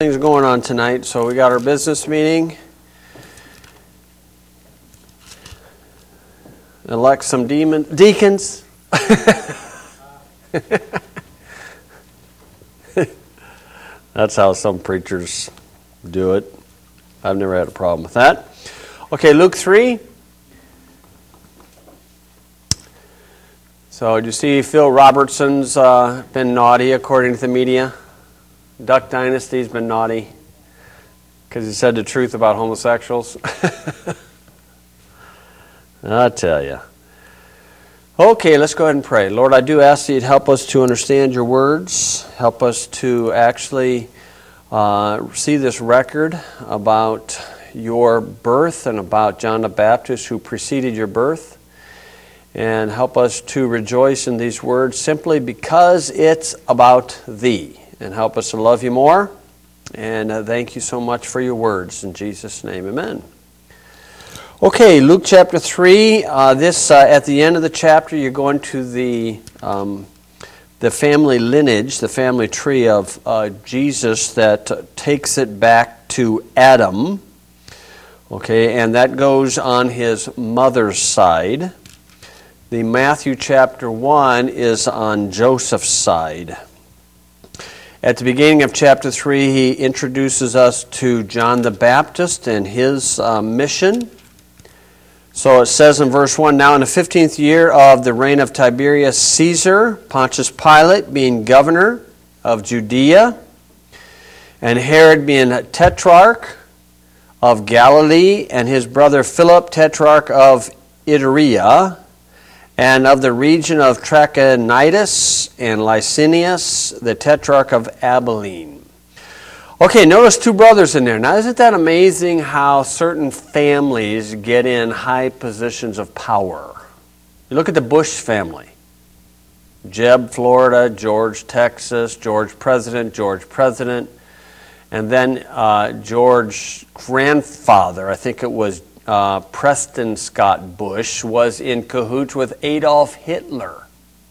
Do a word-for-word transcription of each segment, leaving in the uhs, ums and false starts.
Things going on tonight. So we got our business meeting. Elect some demon deacons. That's how some preachers do it. I've never had a problem with that. Okay, Luke three. So do you see Phil Robertson's uh, been naughty according to the media? Duck Dynasty's been naughty because he said the truth about homosexuals. I tell you. Okay, let's go ahead and pray. Lord, I do ask that you'd help us to understand your words. Help us to actually uh, see this record about your birth and about John the Baptist who preceded your birth. And help us to rejoice in these words simply because it's about thee. And help us to love you more. And uh, thank you so much for your words. In Jesus' name, amen. Okay, Luke chapter three. Uh, this, uh, at the end of the chapter, you're going to the um, the family lineage, the family tree of uh, Jesus that uh, takes it back to Adam. Okay, and that goes on his mother's side. The Matthew chapter one is on Joseph's side. At the beginning of chapter three, he introduces us to John the Baptist and his uh, mission. So it says in verse one, now in the fifteenth year of the reign of Tiberius Caesar, Pontius Pilate being governor of Judea, and Herod being tetrarch of Galilee, and his brother Philip, tetrarch of Iturea, and of the region of Trachonitis and Licinius, the tetrarch of Abilene. Okay, notice two brothers in there. Now, isn't that amazing how certain families get in high positions of power? You look at the Bush family. Jeb, Florida, George, Texas, George President, George President, and then uh, George grandfather, I think it was Uh, Preston Scott Bush, was in cahoots with Adolf Hitler.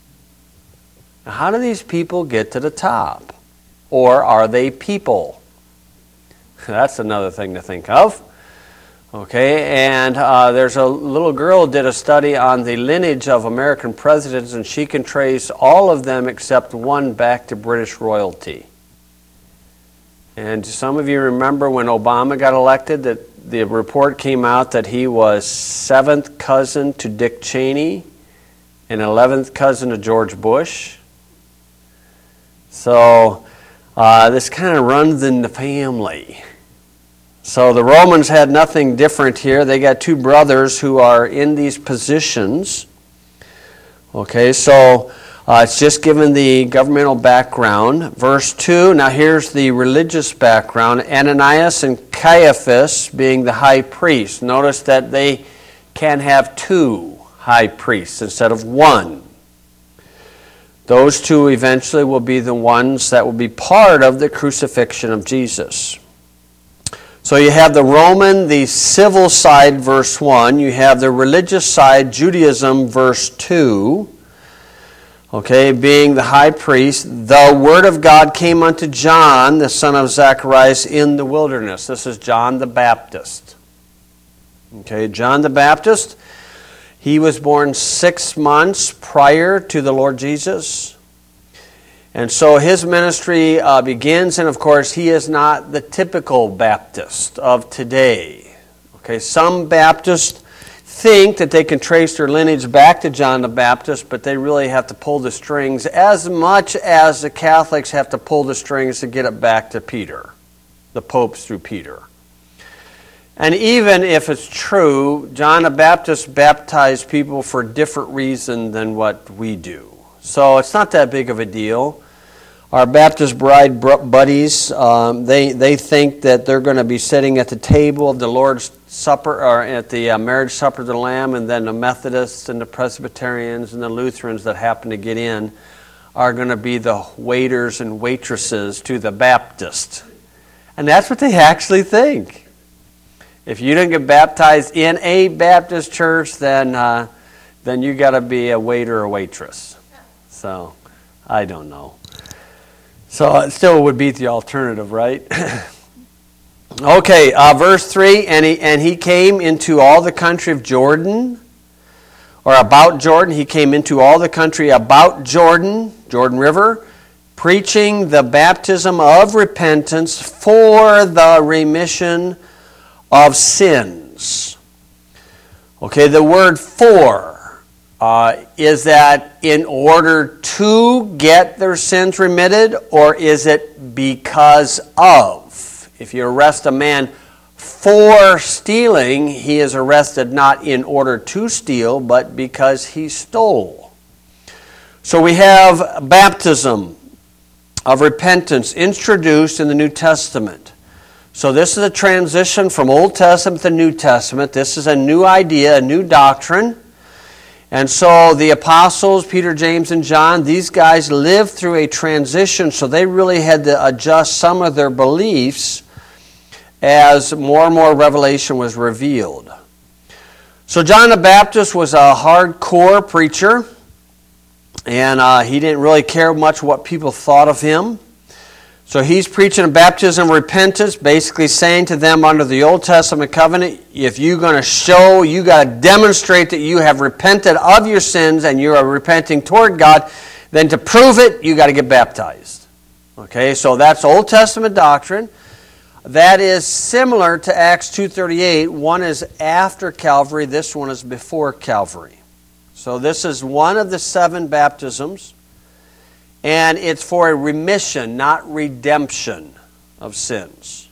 Now, how do these people get to the top? Or are they people? That's another thing to think of. Okay, and uh, there's a little girl did a study on the lineage of American presidents, and she can trace all of them except one back to British royalty. And some of you remember when Obama got elected that the report came out that he was seventh cousin to Dick Cheney and eleventh cousin to George Bush. So uh, this kind of runs in the family. So the Romans had nothing different here. They got two brothers who are in these positions. Okay, so Uh, it's just given the governmental background. Verse two, now here's the religious background. Ananias and Caiaphas being the high priest. Notice that they can have two high priests instead of one. Those two eventually will be the ones that will be part of the crucifixion of Jesus. So you have the Roman, the civil side, verse one. You have the religious side, Judaism, verse two. Okay, being the high priest, the word of God came unto John, the son of Zacharias, in the wilderness. This is John the Baptist. Okay, John the Baptist, he was born six months prior to the Lord Jesus. And so his ministry uh, begins, and of course, he is not the typical Baptist of today. Okay, some Baptists think that they can trace their lineage back to John the Baptist, but they really have to pull the strings as much as the Catholics have to pull the strings to get it back to Peter, the popes through Peter. And even if it's true, John the Baptist baptized people for a different reason than what we do. So it's not that big of a deal. Our Baptist bride buddies, um, they, they think that they're going to be sitting at the table of the Lord's Supper, or at the uh, marriage supper of the Lamb, and then the Methodists and the Presbyterians and the Lutherans that happen to get in are going to be the waiters and waitresses to the Baptist. And that's what they actually think. If you didn't get baptized in a Baptist church, then uh, then you got to be a waiter or waitress. So, I don't know. So it still would beat the alternative, right? Okay, uh, verse three, and he, and he came into all the country of Jordan, or about Jordan. He came into all the country about Jordan, Jordan River, preaching the baptism of repentance for the remission of sins. Okay, the word for uh, is that in order to get their sins remitted, or is it because of? If you arrest a man for stealing, he is arrested not in order to steal, but because he stole. So we have baptism of repentance introduced in the New Testament. So this is a transition from Old Testament to New Testament. This is a new idea, a new doctrine. And so the apostles, Peter, James, and John, these guys lived through a transition, so they really had to adjust some of their beliefs as more and more revelation was revealed. So John the Baptist was a hardcore preacher. And uh, he didn't really care much what people thought of him. So he's preaching a baptism of repentance, basically saying to them under the Old Testament covenant, if you're going to show, you got to demonstrate that you have repented of your sins and you are repenting toward God, then to prove it, you got to get baptized. Okay, so that's Old Testament doctrine. That is similar to Acts two thirty-eight. One is after Calvary, this one is before Calvary. So this is one of the seven baptisms, and it's for a remission, not redemption of sins.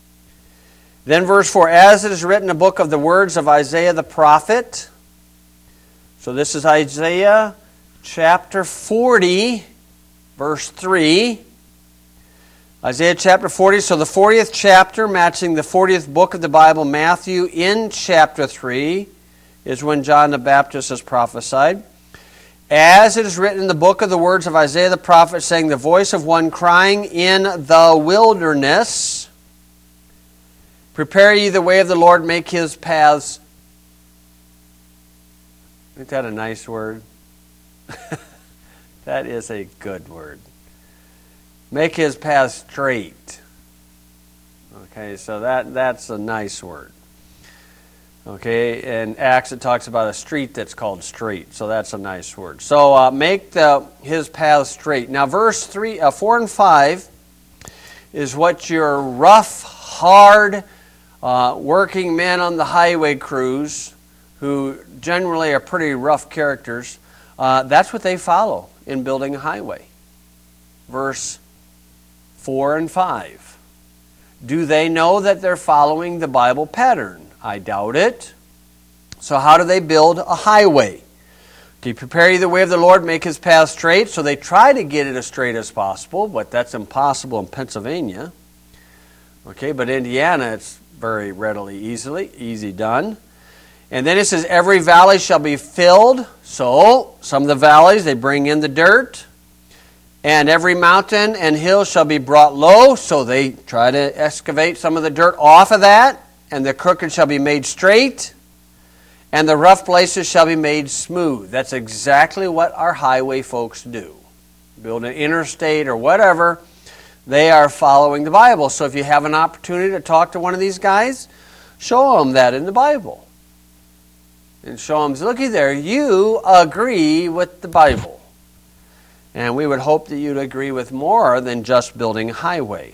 Then verse four, as it is written in the book of the words of Isaiah the prophet. So this is Isaiah chapter forty, verse three. Isaiah chapter forty, so the fortieth chapter, matching the fortieth book of the Bible, Matthew, in chapter three, is when John the Baptist is prophesied. As it is written in the book of the words of Isaiah the prophet, saying, the voice of one crying in the wilderness, prepare ye the way of the Lord, make his paths. Isn't that a nice word? That is a good word. Make his paths straight. Okay, so that, that's a nice word. Okay, in Acts it talks about a street that's called straight, so that's a nice word. So uh, make the his paths straight. Now verse three, uh, four and five is what your rough, hard, uh, working men on the highway crews, who generally are pretty rough characters, uh, that's what they follow in building a highway. Verse four and five. Do they know that they're following the Bible pattern? I doubt it. So how do they build a highway? To prepare you the way of the Lord, make his path straight. So they try to get it as straight as possible, but that's impossible in Pennsylvania. Okay, but Indiana, it's very readily, easily, easy done. And then it says, every valley shall be filled. So some of the valleys, they bring in the dirt. And every mountain and hill shall be brought low. So they try to excavate some of the dirt off of that. And the crooked shall be made straight, and the rough places shall be made smooth. That's exactly what our highway folks do. Build an interstate or whatever, they are following the Bible. So if you have an opportunity to talk to one of these guys, show them that in the Bible. And show them, looky there, you agree with the Bible. And we would hope that you'd agree with more than just building a highway.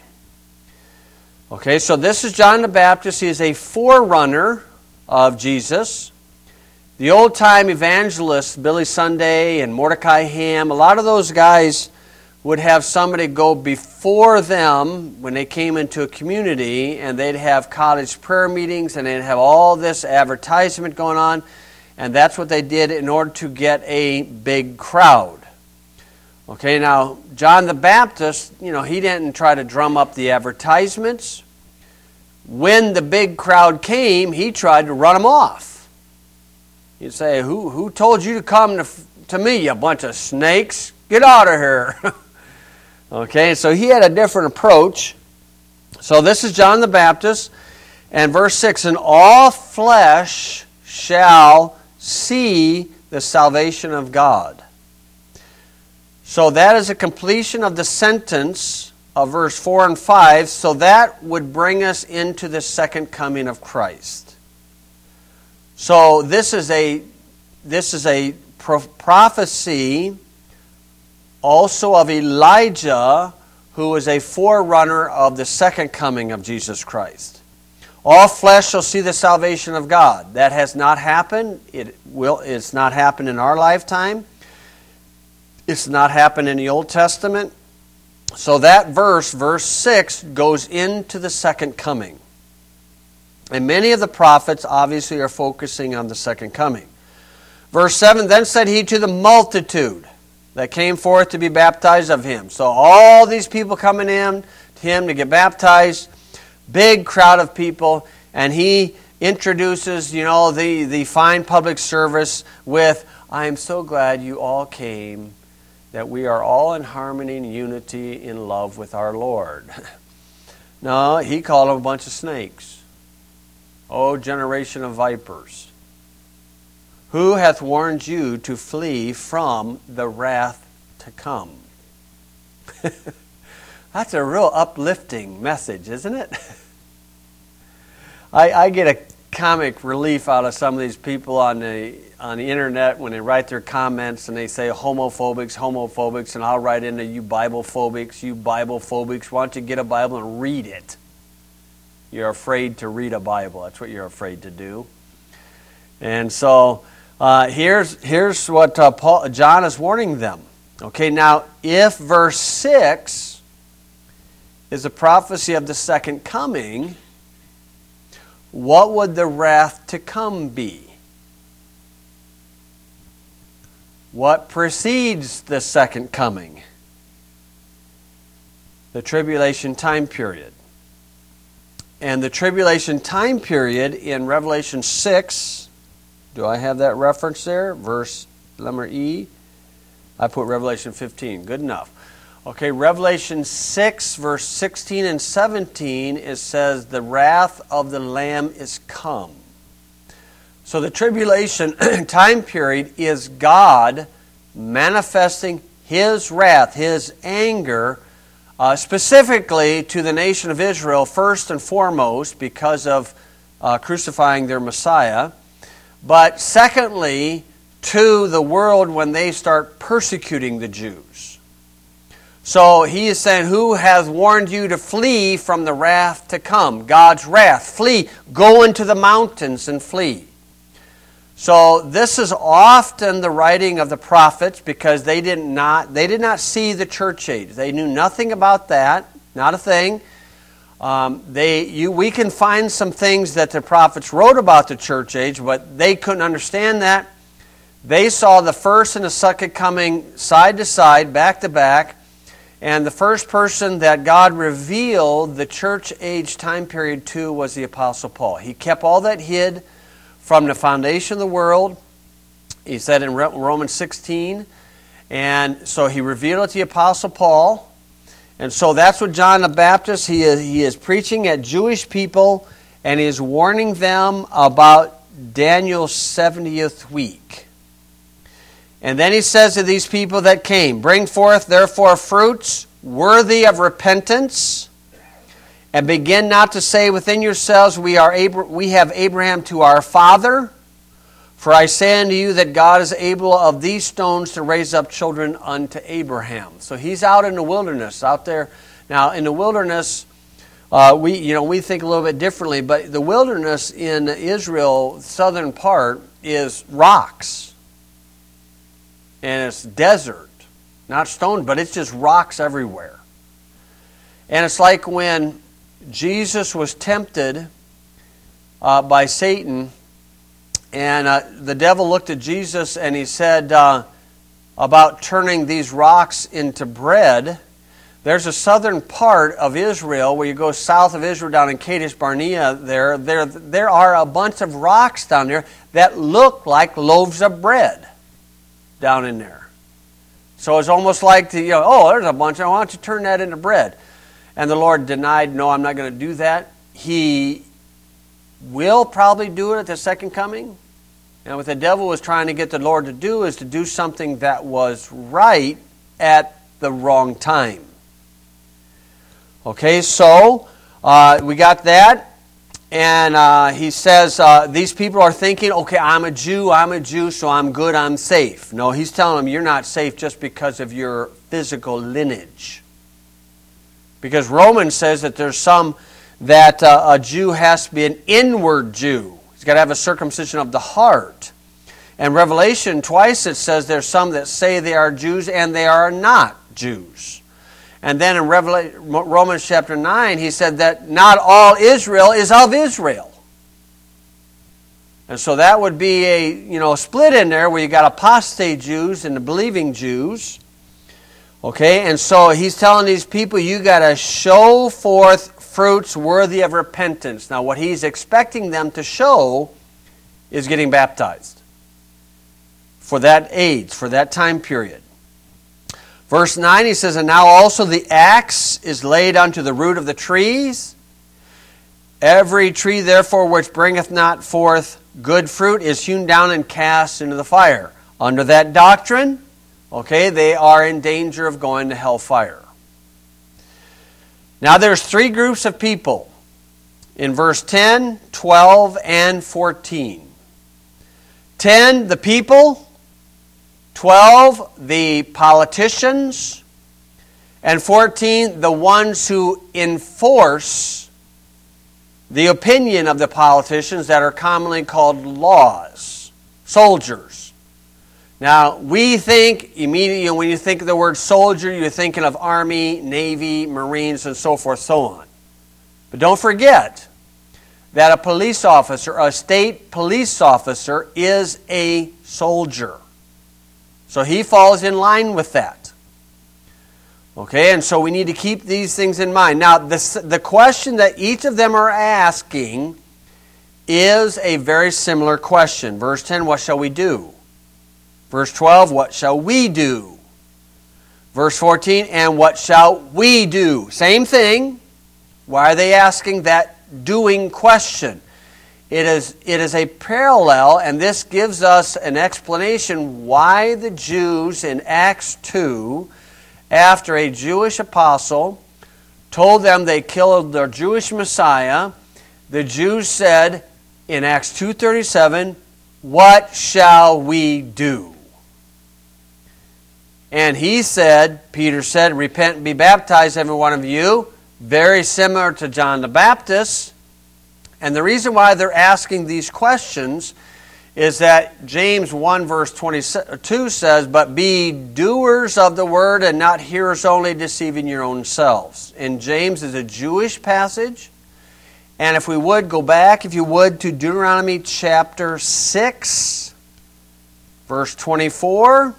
Okay, so this is John the Baptist. He is a forerunner of Jesus. The old-time evangelists, Billy Sunday and Mordecai Ham, a lot of those guys would have somebody go before them when they came into a community, and they'd have college prayer meetings, and they'd have all this advertisement going on, and that's what they did in order to get a big crowd. Okay, now, John the Baptist, you know, he didn't try to drum up the advertisements. When the big crowd came, he tried to run them off. He'd say, who, who told you to come to, to me, you bunch of snakes? Get out of here. Okay, so he had a different approach. So this is John the Baptist. And verse six, and all flesh shall see the salvation of God. So that is a completion of the sentence of verse four and five. So that would bring us into the second coming of Christ. So this is a this is a prophecy also of Elijah, who was a forerunner of the second coming of Jesus Christ. All flesh shall see the salvation of God. That has not happened. It will. It's not happened in our lifetime. It's not happened in the Old Testament. So that verse, verse six, goes into the second coming. And many of the prophets obviously are focusing on the second coming. Verse seven, then said he to the multitude that came forth to be baptized of him. So all these people coming in to him to get baptized, big crowd of people, and he introduces, you know, the, the fine public service with, I am so glad you all came, that we are all in harmony and unity in love with our Lord. No, he called them a bunch of snakes. O generation of vipers, who hath warned you to flee from the wrath to come? That's a real uplifting message, isn't it? I, I get a comic relief out of some of these people on the on the internet when they write their comments and they say homophobics, homophobics, and I'll write into you Bible-phobics, you Bible-phobics. Why don't you get a Bible and read it? You're afraid to read a Bible. That's what you're afraid to do. And so uh, here's here's what uh, Paul, John is warning them. Okay, now if verse six is a prophecy of the second coming, what would the wrath to come be? What precedes the second coming? The tribulation time period. And the tribulation time period in Revelation six, do I have that reference there? Verse letter E. I put Revelation fifteen. Good enough. Okay, Revelation six, verse sixteen and seventeen, it says, the wrath of the Lamb is come. So the tribulation time period is God manifesting His wrath, His anger, uh, specifically to the nation of Israel, first and foremost, because of uh, crucifying their Messiah. But secondly, to the world when they start persecuting the Jews. So he is saying, who has warned you to flee from the wrath to come? God's wrath. Flee. Go into the mountains and flee. So this is often the writing of the prophets because they did not they did not see the church age. They knew nothing about that. Not a thing. Um, they you we can find some things that the prophets wrote about the church age, but they couldn't understand that. They saw the first and the second coming side to side, back to back. And the first person that God revealed the church age time period to was the Apostle Paul. He kept all that hid from the foundation of the world. He said in Romans sixteen. And so he revealed it to the Apostle Paul. And so that's what John the Baptist, he is, he is preaching at Jewish people and he is warning them about Daniel's seventieth week. And then he says to these people that came, bring forth therefore fruits worthy of repentance, and begin not to say within yourselves, we are Abra- we have Abraham to our father. For I say unto you that God is able of these stones to raise up children unto Abraham. So he's out in the wilderness, out there. Now in the wilderness, uh, we you know we think a little bit differently, but the wilderness in Israel, southern part, is rocks. And it's desert, not stone, but it's just rocks everywhere. And it's like when Jesus was tempted uh, by Satan, and uh, the devil looked at Jesus and he said uh, about turning these rocks into bread. There's a southern part of Israel where you go south of Israel down in Kadesh Barnea. There, there, there are a bunch of rocks down there that look like loaves of bread down in there. So it's almost like, the, you know, oh, there's a bunch. Why don't you turn that into bread? And the Lord denied, no, I'm not going to do that. He will probably do it at the second coming. And what the devil was trying to get the Lord to do is to do something that was right at the wrong time. Okay, so uh, we got that. And uh, he says, uh, these people are thinking, okay, I'm a Jew, I'm a Jew, so I'm good, I'm safe. No, he's telling them you're not safe just because of your physical lineage. Because Romans says that there's some that uh, a Jew has to be an inward Jew. He's got to have a circumcision of the heart. And Revelation, twice it says there's some that say they are Jews and they are not Jews. And then in Revelation, Romans chapter nine, he said that not all Israel is of Israel. And so that would be a you know split in there where you got apostate Jews and the believing Jews. Okay, and so he's telling these people you got to show forth fruits worthy of repentance. Now what he's expecting them to show is getting baptized for that age, for that time period. Verse nine, he says, and now also the axe is laid unto the root of the trees. Every tree, therefore, which bringeth not forth good fruit is hewn down and cast into the fire. Under that doctrine, okay, they are in danger of going to hellfire. Now there's three groups of people in verse ten, twelve, and fourteen. ten, the people. twelve, the politicians, and fourteen, the ones who enforce the opinion of the politicians that are commonly called laws, soldiers. Now, we think immediately, when you think of the word soldier, you're thinking of Army, Navy, Marines, and so forth, so on. But don't forget that a police officer, a state police officer, is a soldier. So he falls in line with that. Okay, and so we need to keep these things in mind. Now, the, the question that each of them are asking is a very similar question. Verse ten, what shall we do? Verse twelve, what shall we do? Verse fourteen, and what shall we do? Same thing. Why are they asking that doing question? It is, it is a parallel, and this gives us an explanation why the Jews in Acts two, after a Jewish apostle told them they killed their Jewish Messiah, the Jews said in Acts two thirty-seven, what shall we do? And he said, Peter said, repent and be baptized, every one of you, very similar to John the Baptist. And the reason why they're asking these questions is that James one verse twenty-two says, but be doers of the word and not hearers only, deceiving your own selves. And James is a Jewish passage. And if we would go back, if you would, to Deuteronomy chapter six, verse twenty-four.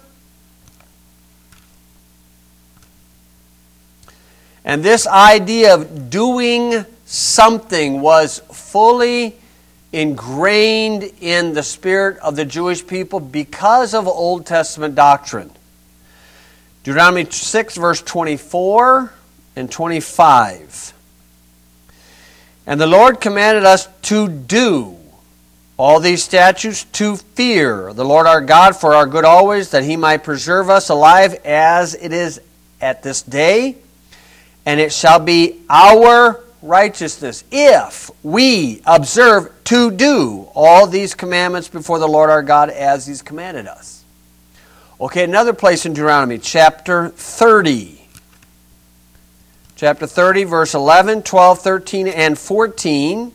And this idea of doing something was fully ingrained in the spirit of the Jewish people because of Old Testament doctrine. Deuteronomy six, verse twenty-four and twenty-five. And the Lord commanded us to do all these statutes, to fear the Lord our God for our good always, that He might preserve us alive as it is at this day. And it shall be our righteousness if we observe to do all these commandments before the Lord our God as He's commanded us. Okay, another place in Deuteronomy, chapter thirty. Chapter thirty, verse eleven, twelve, thirteen, and fourteen.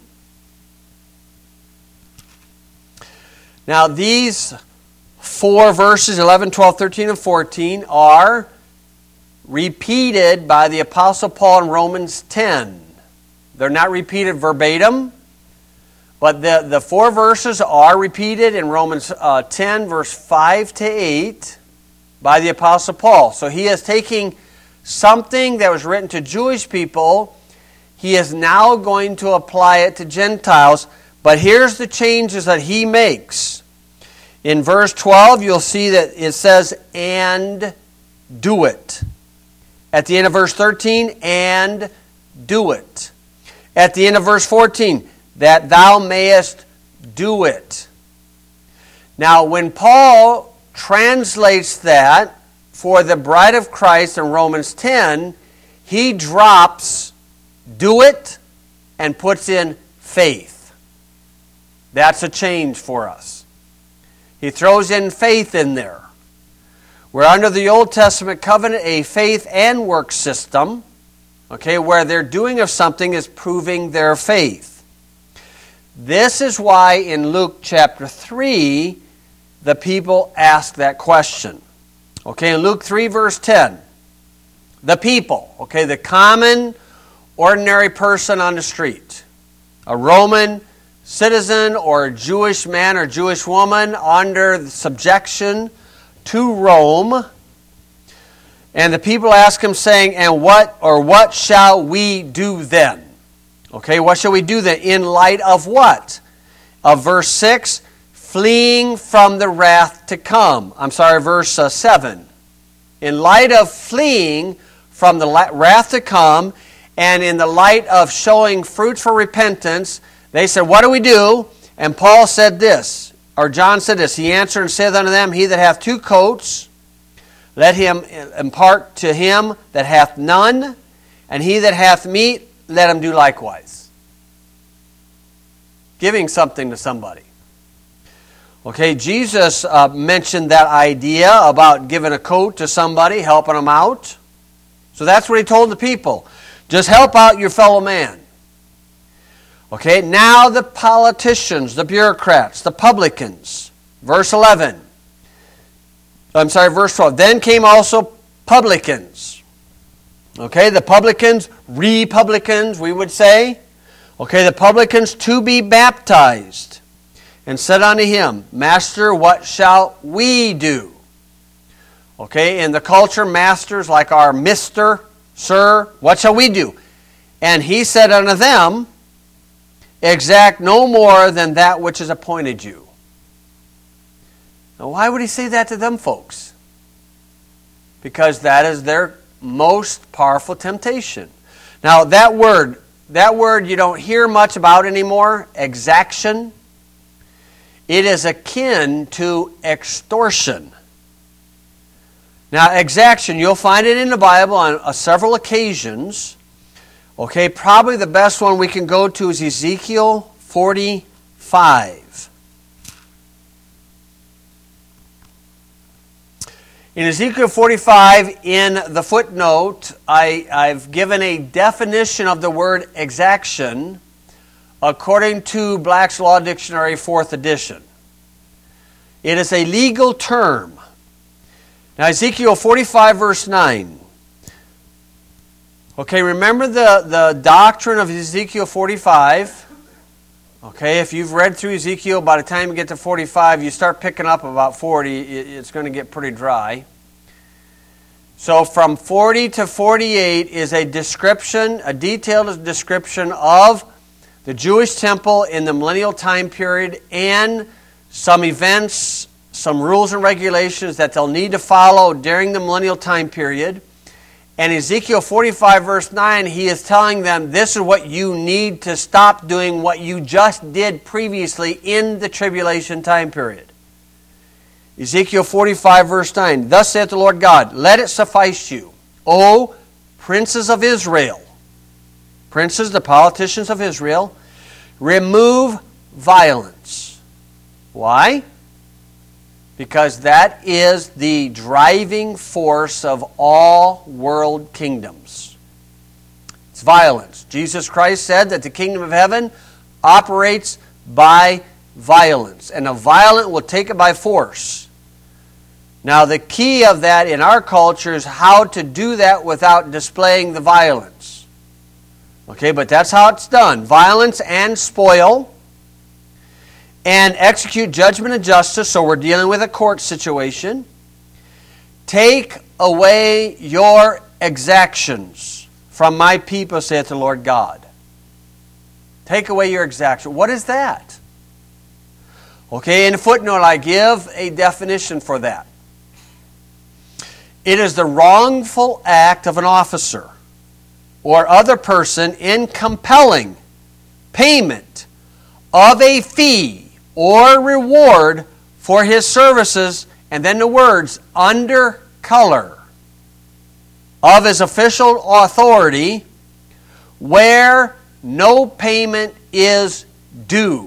Now these four verses, eleven, twelve, thirteen, and fourteen, are repeated by the Apostle Paul in Romans ten. They're not repeated verbatim, but the, the four verses are repeated in Romans uh, ten, verse five to eight, by the Apostle Paul. So he is taking something that was written to Jewish people, he is now going to apply it to Gentiles, but here's the changes that he makes. In verse twelve, you'll see that it says, and do it. At the end of verse thirteen, and do it. At the end of verse fourteen, that thou mayest do it. Now, when Paul translates that for the bride of Christ in Romans ten, he drops do it and puts in faith. That's a change for us. He throws in faith in there. We're under the Old Testament covenant, a faith and work system, okay, where their doing of something is proving their faith. This is why in Luke chapter three, the people ask that question. Okay, in Luke three verse ten, the people, okay, the common, ordinary person on the street, a Roman citizen or a Jewish man or Jewish woman under subjection to Rome. And the people ask him saying, and what or what shall we do then? Okay, what shall we do then? In light of what? Of verse six, fleeing from the wrath to come. I'm sorry, verse uh, seven. In light of fleeing from the wrath to come, and in the light of showing fruit for repentance, they said, what do we do? And Paul said this, or John said this, he answered and said unto them, he that hath two coats, let him impart to him that hath none, and he that hath meat, let him do likewise. Giving something to somebody. Okay, Jesus uh, mentioned that idea about giving a coat to somebody, helping them out. So that's what he told the people. Just help out your fellow man. Okay, now the politicians, the bureaucrats, the publicans. Verse eleven. I'm sorry, verse twelve. Then came also publicans. Okay, the publicans, republicans, we would say. Okay, the publicans to be baptized. And said unto him, Master, what shall we do? Okay, in the culture, masters like our Mister, Sir, what shall we do? And he said unto them, exact no more than that which is appointed you. Now, why would he say that to them folks? Because that is their most powerful temptation. Now, that word, that word you don't hear much about anymore, exaction. It is akin to extortion. Now, exaction, you'll find it in the Bible on uh, several occasions. Okay, probably the best one we can go to is Ezekiel forty-five. In Ezekiel forty-five, in the footnote, I, I've given a definition of the word exaction according to Black's Law Dictionary, fourth edition. It is a legal term. Now, Ezekiel forty-five, verse nine. Okay, remember the, the doctrine of Ezekiel forty-five. Okay, if you've read through Ezekiel, by the time you get to forty-five, you start picking up about forty, it's going to get pretty dry. So from forty to forty-eight is a description, a detailed description of the Jewish temple in the millennial time period and some events, some rules and regulations that they'll need to follow during the millennial time period. And Ezekiel forty-five verse nine, he is telling them this is what you need to stop doing what you just did previously in the tribulation time period. Ezekiel forty-five verse nine, thus saith the Lord God, let it suffice you, O princes of Israel, princes, the politicians of Israel, remove violence. Why? Because that is the driving force of all world kingdoms. It's violence. Jesus Christ said that the kingdom of heaven operates by violence, and a violent will take it by force. Now, the key of that in our culture is how to do that without displaying the violence. Okay, but that's how it's done. Violence and spoil. And execute judgment and justice, so we're dealing with a court situation. Take away your exactions from my people, saith the Lord God. Take away your exaction. What is that? Okay, in a footnote I give a definition for that. It is the wrongful act of an officer or other person in compelling payment of a fee or reward for his services, and then the words, under color of his official authority where no payment is due.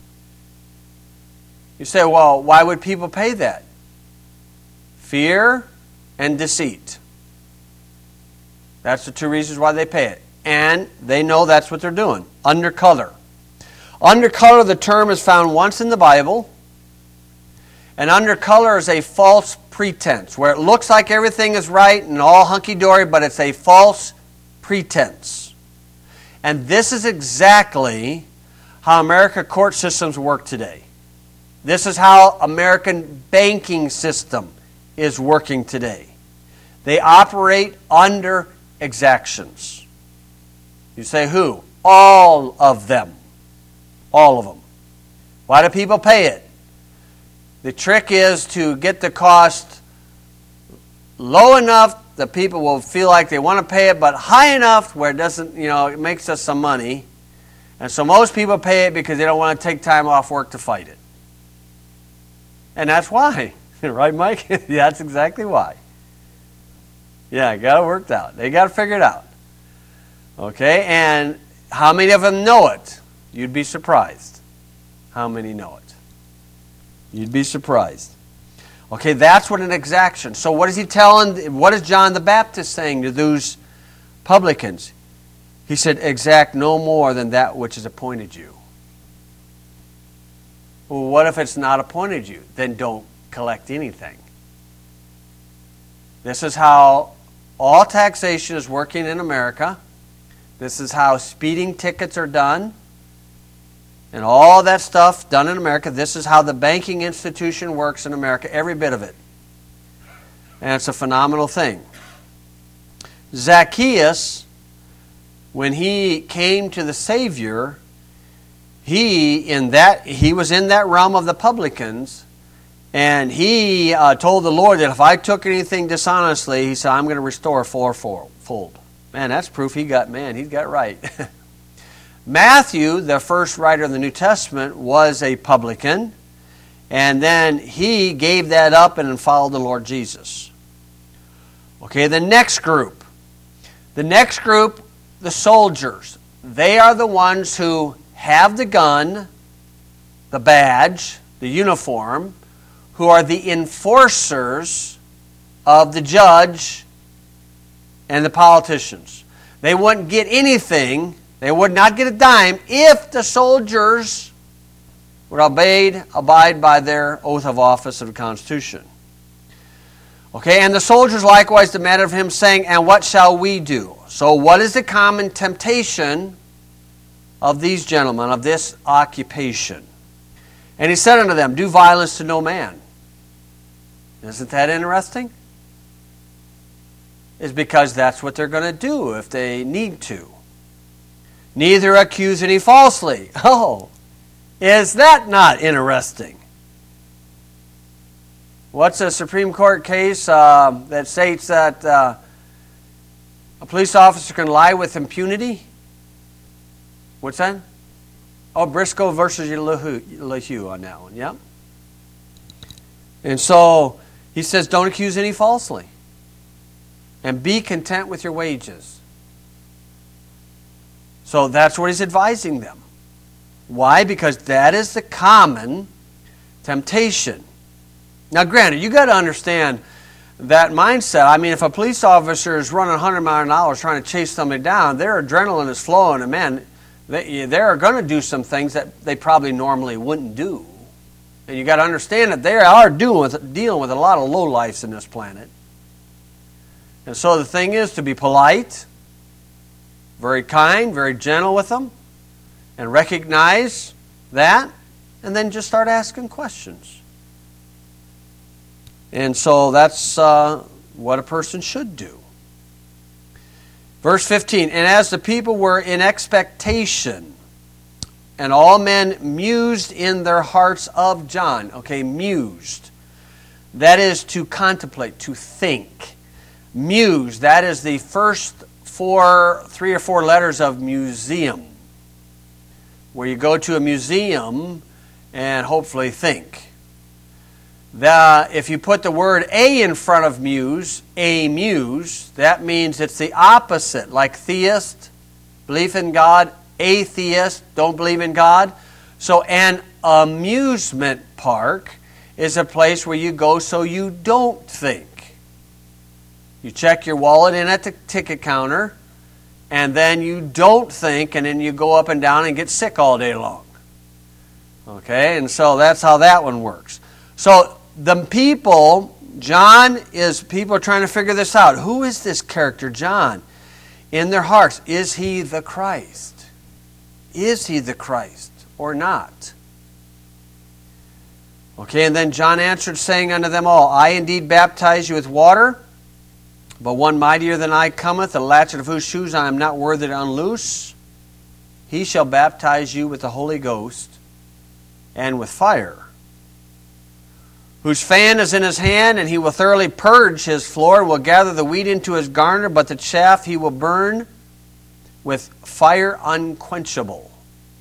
You say, well, why would people pay that? Fear and deceit. That's the two reasons why they pay it. And they know that's what they're doing. Under color. Under color, the term is found once in the Bible. And under color is a false pretense, where it looks like everything is right and all hunky-dory, but it's a false pretense. And this is exactly how American court systems work today. This is how American banking system is working today. They operate under exactions. You say who? All of them. All of them. Why do people pay it? The trick is to get the cost low enough that people will feel like they want to pay it, but high enough where it doesn't, you know, it makes us some money. And so most people pay it because they don't want to take time off work to fight it. And that's why. Right, Mike? Yeah, that's exactly why. Yeah, got it worked out. They got to figure it out. Okay, and how many of them know it? You'd be surprised how many know it. You'd be surprised. Okay, that's what an exaction. So what is he telling, what is John the Baptist saying to those publicans? He said, exact no more than that which is appointed you. Well, what if it's not appointed you? Then don't collect anything. This is how all taxation is working in America. This is how speeding tickets are done. And all that stuff done in America. This is how the banking institution works in America. Every bit of it. And it's a phenomenal thing. Zacchaeus, when he came to the Savior, he in that he was in that realm of the publicans, and he uh, told the Lord that if I took anything dishonestly, he said, I'm going to restore fourfold. Man, that's proof he got, man, he got right. Matthew, the first writer of the New Testament, was a publican, and then he gave that up and followed the Lord Jesus. Okay, the next group. The next group, the soldiers. They are the ones who have the gun, the badge, the uniform, who are the enforcers of the judge and the politicians. They wouldn't get anything, they would not get a dime if the soldiers would obeyed, abide by their oath of office of the Constitution. Okay, and the soldiers likewise demanded of him, saying, and what shall we do? So what is the common temptation of these gentlemen, of this occupation? And he said unto them, do violence to no man. Isn't that interesting? It's because that's what they're going to do if they need to. Neither accuse any falsely. Oh, is that not interesting? What's a Supreme Court case uh, that states that uh, a police officer can lie with impunity? What's that? Oh, Briscoe versus LaHue on that one, yeah? And so he says, don't accuse any falsely. And be content with your wages. So that's what he's advising them. Why? Because that is the common temptation. Now granted, you got to understand that mindset. I mean, if a police officer is running one hundred miles an hour trying to chase somebody down, their adrenaline is flowing, and man, they, they're going to do some things that they probably normally wouldn't do. And you got to understand that they are doing with, dealing with a lot of lowlifes in this planet. And so the thing is to be polite, very kind, very gentle with them, and recognize that, and then just start asking questions. And so that's uh, what a person should do. Verse fifteen, and as the people were in expectation, and all men mused in their hearts of John. Okay, mused. That is to contemplate, to think. Muse, that is the first four, three or four letters of museum, where you go to a museum and hopefully think. The, if you put the word a in front of muse, amuse, that means it's the opposite, like theist, belief in God, atheist, don't believe in God. So an amusement park is a place where you go so you don't think. You check your wallet in at the ticket counter, and then you don't think, and then you go up and down and get sick all day long. Okay, and so that's how that one works. So the people, John is, people are trying to figure this out. Who is this character, John? In their hearts, is he the Christ? Is he the Christ or not? Okay, and then John answered, saying unto them all, I indeed baptize you with water, but one mightier than I cometh, the latchet of whose shoes I am not worthy to unloose. He shall baptize you with the Holy Ghost and with fire, whose fan is in his hand, and he will thoroughly purge his floor, will gather the wheat into his garner, but the chaff he will burn with fire unquenchable.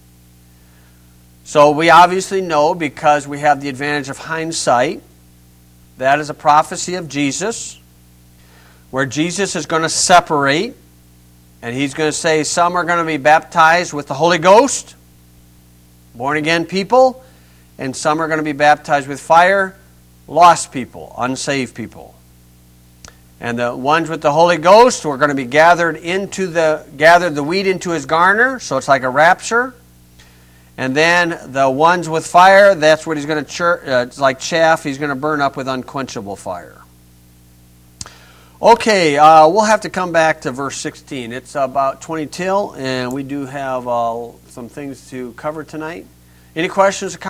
So we obviously know, because we have the advantage of hindsight, that is a prophecy of Jesus, where Jesus is going to separate, and he's going to say some are going to be baptized with the Holy Ghost, born again people, and some are going to be baptized with fire, lost people, unsaved people. And the ones with the Holy Ghost were going to be gathered into the gathered the wheat into his garner, so it's like a rapture. And then the ones with fire, that's what he's going to chur- uh, it's like chaff, he's going to burn up with unquenchable fire. Okay, uh, we'll have to come back to verse sixteen. It's about twenty till, and we do have uh, some things to cover tonight. Any questions or comments?